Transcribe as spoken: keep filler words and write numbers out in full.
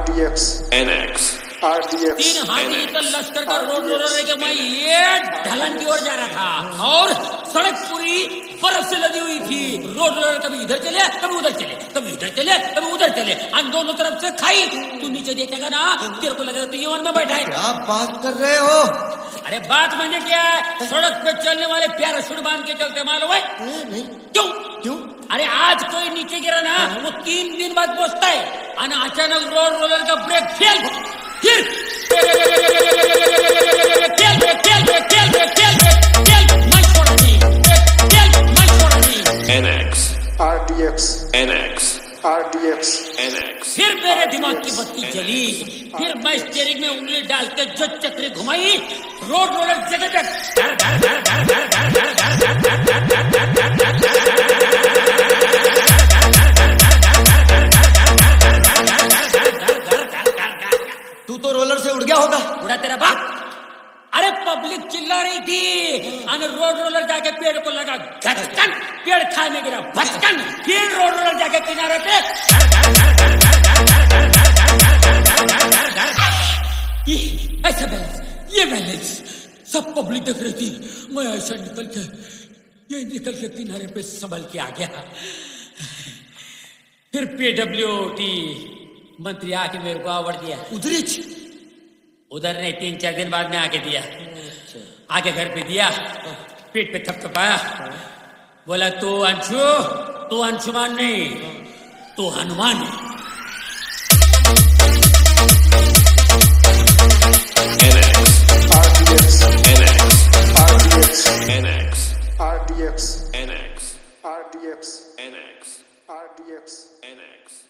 RDX NX RDX तीन हाथी का लश्कर का रोड रोलर लेके मैं ये ढलान की ओर जा रहा था और सड़क पूरी बर्फ से लदी हुई थी। रोड रोलर कभी इधर चले कभी उधर चले, कभी इधर चले कभी उधर चले, और दोनों तरफ से खाई। तू नीचे देखेगा ना तेरे को लगेगा तो ये वन में बैठा है। क्या बात कर रहे हो? अरे बात मैंने क्या है, सड़क पे चलने वाले पैराशूट बांध के चलते मालूम है? नहीं क्यों क्यों? अरे आज कोई नीचे गिरा ना वो तीन दिन बाद पहुंचता है, और अचानक रोड रोलर का ब्रेक फेल, फिर fail brake fail brake fail brake fail brake fail मैं छोड़ा नहीं, फेल मैं छोड़ा नहीं। NX RDX NX RDX NX फिर मेरे दिमाग की बत्ती जली, फिर मैं स्टीयरिंग में उंगली डाल के जो चक्री घुमाई, रोड रोलर जगह पे धर धर धर धर धर धर धर धर तू तो रोलर से उड़ गया होगा। उड़ा तेरा बाप। अरे पब्लिक चिल्ला रही थी और रोड रोलर जाके पेड़ को लगा घचकन, पेड़ खाने गिरा भचकन, फिर रोड रोलर जाके किनारे पे ऐसा बैलेंस, ये बैलेंस सब पब्लिक देख रही थी। मैं ऐसा निकल के ये निकल के किनारे पे संभल के आ गया। फिर पीडब्ल्यूडी मंत्री आके मेरे को अवार्ड दिया। उधरिच उधर नहीं, तीन चार दिन बाद में आके दिया। आके घर पे दिया, पीठ पे थपथपाया, बोला तू अंशु, तू अंशुमान नहीं, तू हनुमान है। RDX NX RDX NX RDX NX RDX NX RDX NX